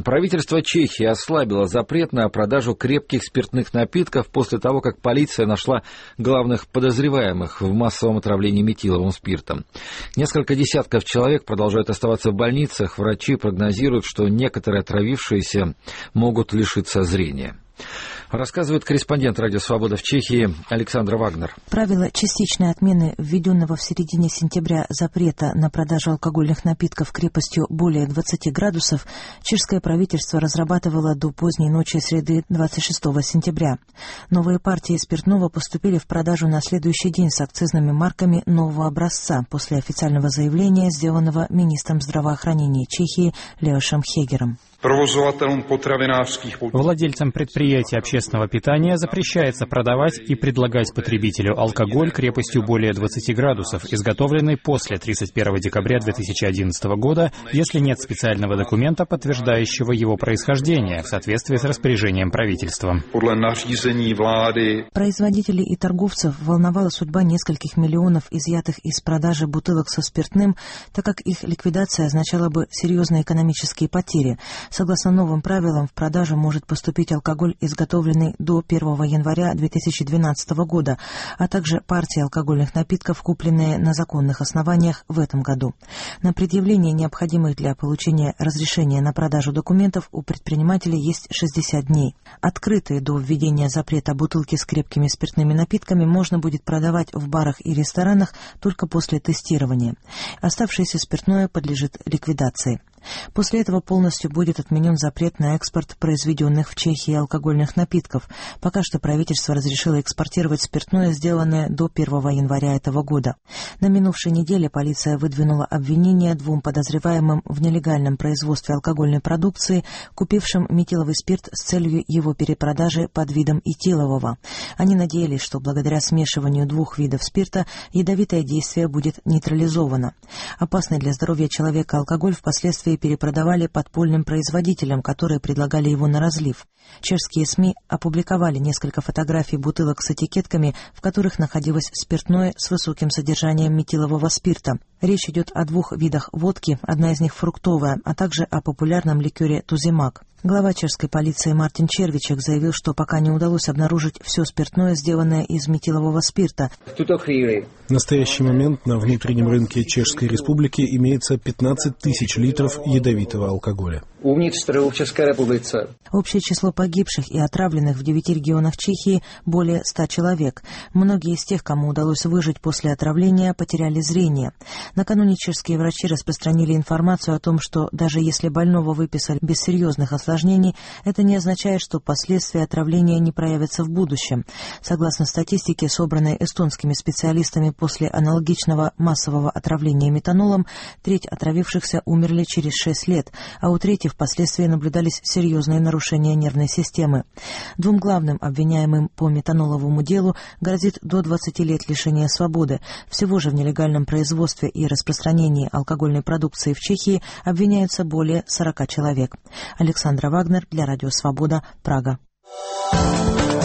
Правительство Чехии ослабило запрет на продажу крепких спиртных напитков после того, как полиция нашла главных подозреваемых в массовом отравлении метиловым спиртом. Несколько десятков человек продолжают оставаться в больницах. Врачи прогнозируют, что некоторые отравившиеся могут лишиться зрения. Рассказывает корреспондент «Радио Свобода» в Чехии Александра Вагнер. Правило частичной отмены введенного в середине сентября запрета на продажу алкогольных напитков крепостью более 20 градусов чешское правительство разрабатывало до поздней ночи среды 26 сентября. Новые партии спиртного поступили в продажу на следующий день с акцизными марками нового образца после официального заявления, сделанного министром здравоохранения Чехии Леошем Хегером. Владельцам предприятий общественного питания запрещается продавать и предлагать потребителю алкоголь крепостью более 20 градусов, изготовленный после 31 декабря 2011 года, если нет специального документа, подтверждающего его происхождение в соответствии с распоряжением правительства. Производителей и торговцев волновала судьба нескольких миллионов изъятых из продажи бутылок со спиртным, так как их ликвидация означала бы серьезные экономические потери. Согласно новым правилам, в продажу может поступить алкоголь, изготовленный до 1 января 2012 года, а также партии алкогольных напитков, купленные на законных основаниях в этом году. На предъявление необходимых для получения разрешения на продажу документов у предпринимателей есть 60 дней. Открытые до введения запрета бутылки с крепкими спиртными напитками можно будет продавать в барах и ресторанах только после тестирования. Оставшееся спиртное подлежит ликвидации. После этого полностью будет отменен запрет на экспорт произведенных в Чехии алкогольных напитков. Пока что правительство разрешило экспортировать спиртное, сделанное до 1 января этого года. На минувшей неделе полиция выдвинула обвинение 2 подозреваемым в нелегальном производстве алкогольной продукции, купившим метиловый спирт с целью его перепродажи под видом этилового. Они надеялись, что благодаря смешиванию 2 видов спирта ядовитое действие будет нейтрализовано. Опасный для здоровья человека алкоголь впоследствии перепродавали подпольным производителям, которые предлагали его на разлив. Чешские СМИ опубликовали несколько фотографий бутылок с этикетками, в которых находилось спиртное с высоким содержанием метилового спирта. Речь идет о 2 видах водки, одна из них фруктовая, а также о популярном ликере «Туземак». Глава чешской полиции Мартин Червичек заявил, что пока не удалось обнаружить все спиртное, сделанное из метилового спирта. В настоящий момент на внутреннем рынке Чешской Республики имеется 15 тысяч литров ядовитого алкоголя. Общее число погибших и отравленных в 9 регионах Чехии более 100 человек. Многие из тех, кому удалось выжить после отравления, потеряли зрение. Накануне чешские врачи распространили информацию о том, что даже если больного выписали без серьезных осложнений, это не означает, что последствия отравления не проявятся в будущем. Согласно статистике, собранной эстонскими специалистами после аналогичного массового отравления метанолом, треть отравившихся умерли через 6 лет, а у трети впоследствии наблюдались серьезные нарушения нервной системы. 2 главным обвиняемым по метаноловому делу грозит до 20 лет лишения свободы. Всего же в нелегальном производстве и распространении алкогольной продукции в Чехии обвиняются более 40 человек. Александра Вагнер для Радио Свобода, Прага.